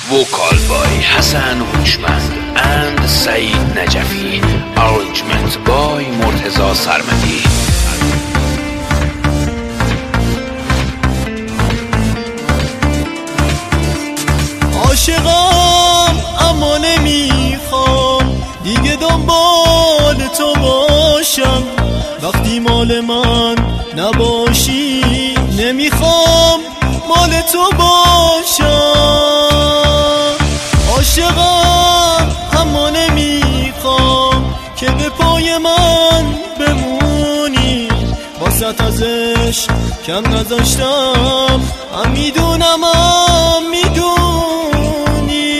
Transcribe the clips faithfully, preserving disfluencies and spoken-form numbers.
Vocal by Hassan Houshmand and Saeed Najafi. Arrangement by Murtaza Sarmadi. عاشقم اما نمیخوام دیگه دنبال تو باشم، وقتی مال من نباشی نمیخوام مال تو باشم. عاشقم اما نمیخوام که به پای من بمونی، واسط ازش کم نذاشتم، هم میدونم هم میدونی.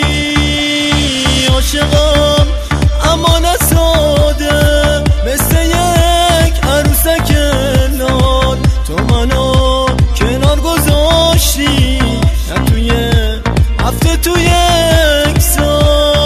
عاشقم اما نساده مثل یک عروسک لال، تو منو کنار گذاشتی نه توی هفته توی یک سال.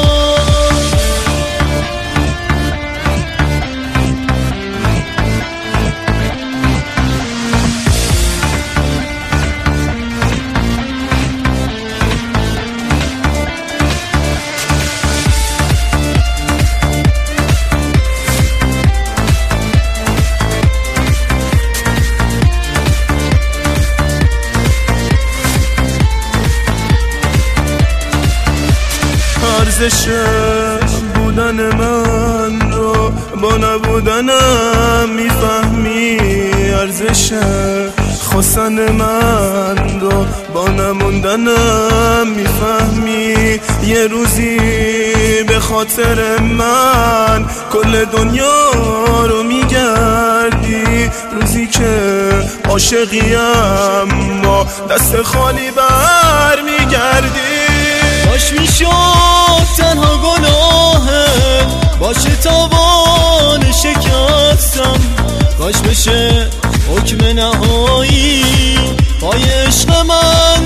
ارزش بودن من رو با نبودنم میفهمی، ارزش خواستن من رو با نموندنم میفهمی. یه روزی به خاطر من کل دنیا رو میگردی، روزی که عاشقی اما دست خالی بر میگردی. باش میشد تنها گناهه باشه تاوان شکستم، کاش بشه حکم نهایی پای عشق من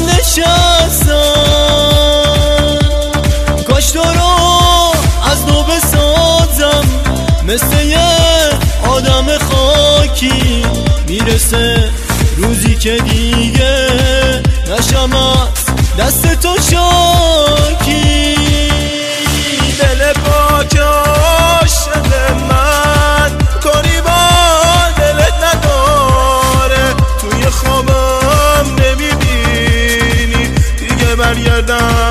نشستم. کاش تو رو از نو بسازم مثل یه آدم خاکی، میرسه روزی که دیگه نشم از دست تو شاکی. دل پاک عاشق من کاری با دلت نداره، توی خوابم نمیبینی دیگه برگردم